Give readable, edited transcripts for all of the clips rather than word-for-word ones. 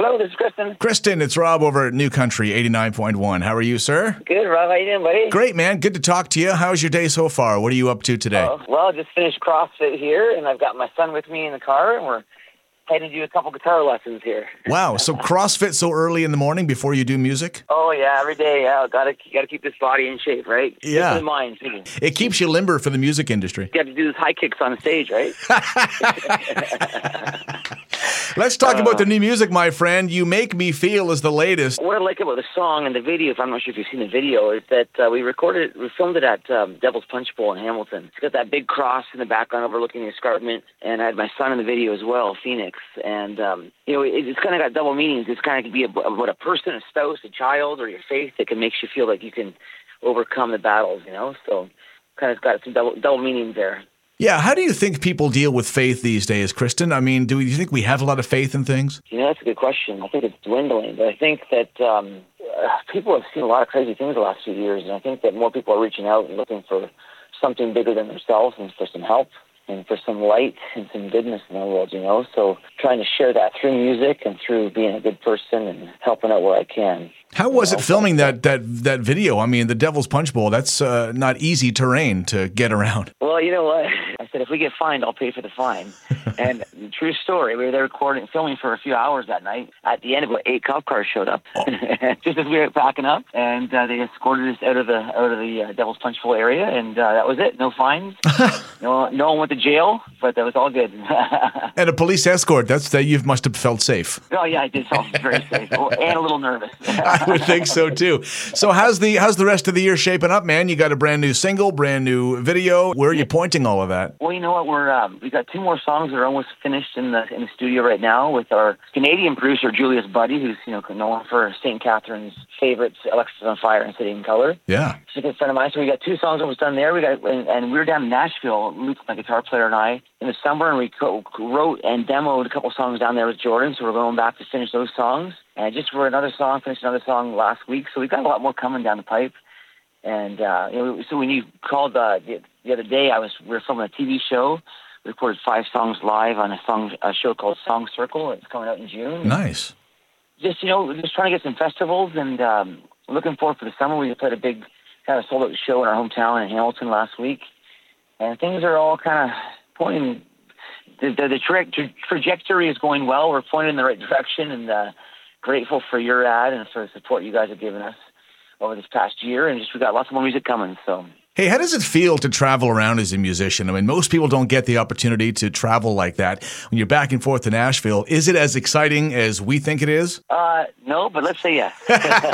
Hello, this is Kristen. Kristen, it's Rob over at New Country 89.1. How are you, sir? Good, Rob. How you doing, buddy? Great, man. Good to talk to you. How's your day so far? What are you up to today? Well, just finished CrossFit here, and I've got my son with me in the car, and we're heading to do a couple guitar lessons here. Wow. So CrossFit so early in the morning before you do music? Oh, yeah, every day. Yeah, gotta keep this body in shape, right? Yeah. Keep it in mind, too. It keeps you limber for the music industry. You have to do those high kicks on stage, right? Let's talk about the new music, my friend. You Make Me Feel is the latest. What I like about the song and the video, if I'm not sure if you've seen the video, is that we filmed it at Devil's Punch Bowl in Hamilton. It's got that big cross in the background overlooking the escarpment, and I had my son in the video as well, Phoenix. And, it's kind of got double meanings. It's kind of could be about a person, a spouse, a child, or your faith that can make you feel like you can overcome the battles, So kind of got some double meanings there. Yeah, how do you think people deal with faith these days, Kristen? I mean, do you think we have a lot of faith in things? That's a good question. I think it's dwindling, but I think that people have seen a lot of crazy things the last few years, and I think that more people are reaching out and looking for something bigger than themselves and for some help and for some light and some goodness in the world, So trying to share that through music and through being a good person and helping out where I can. How was it filming that video? I mean, the Devil's Punch Bowl, that's not easy terrain to get around. Well, you know what? I said, if we get fined, I'll pay for the fine. And true story, we were there filming for a few hours that night. At the end, about 8 cop cars showed up, just as we were packing up, and they escorted us out of the Devil's Punch Bowl area, and that was it. No fines. No one went to jail, but that was all good. And a police escort, you must have felt safe. Oh, yeah, I did feel very safe, and a little nervous. I would think so too. So how's the rest of the year shaping up, man? You got a brand new single, brand new video. Where are you pointing all of that? Well, you know what? We got 2 more songs that are almost finished in the studio right now with our Canadian producer Julius Buddy, who's known for St. Catherine's favorites, Alexis on Fire and City in Color. Yeah, she's a good friend of mine. So we got 2 songs almost done there. And we were down in Nashville, Luke, my guitar player, and I, in the summer, and we wrote and demoed a couple songs down there with Jordan. So we're going back to finish those songs. And I just wrote finished another song last week. So we've got a lot more coming down the pipe. And, so when you called the other day, we were filming a TV show. We recorded 5 songs live on a show called Song Circle. It's coming out in June. Nice. Just trying to get some festivals and looking forward for the summer. We played a big kind of sold-out show in our hometown in Hamilton last week. And things are all kind of pointing, the trajectory is going well. We're pointing in the right direction, and grateful for your ad and for the support you guys have given us over this past year. And we got lots more music coming, so... Hey, how does it feel to travel around as a musician? I mean, most people don't get the opportunity to travel like that. When you're back and forth to Nashville, is it as exciting as we think it is? No, but let's say yes.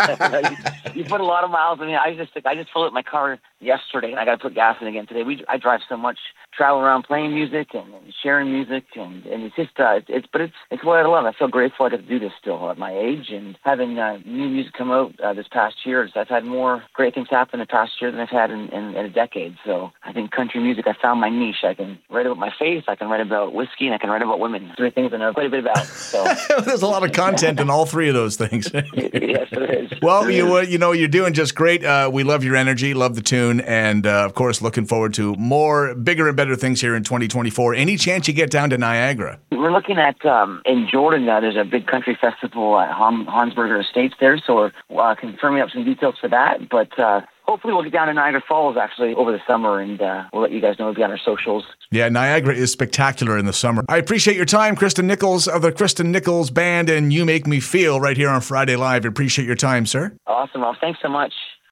You put a lot of miles. I mean, I just filled up my car yesterday, and I got to put gas in again today. I drive so much, travel around playing music and sharing music, and it's just it's what I love. I feel grateful I get to do this still at my age, and having new music come out this past year. I've had more great things happen the past year than I've had in a decade. So I think country music, I found my niche. I can write about my faith, I can write about whiskey, and I can write about women. 3 things I know quite a bit about. So there's a lot of content in all 3 of those things. Yes, there is. Well, you're doing just great. We love your energy, love the tune, and of course, looking forward to more bigger and better things here in 2024. Any chance you get down to Niagara? We're looking at in Jordan. There's a big country festival at Hansberger Estates there, so we're confirming up some details for that. But hopefully we'll get down to Niagara Falls actually over the summer, and we'll let you guys know. It'll be on our socials. Yeah, Niagara is spectacular in the summer. I appreciate your time, Kristen Nichols of the Kristen Nichols Band and You Make Me Feel right here on Friday Live. I appreciate your time, sir. Awesome. Well, thanks so much.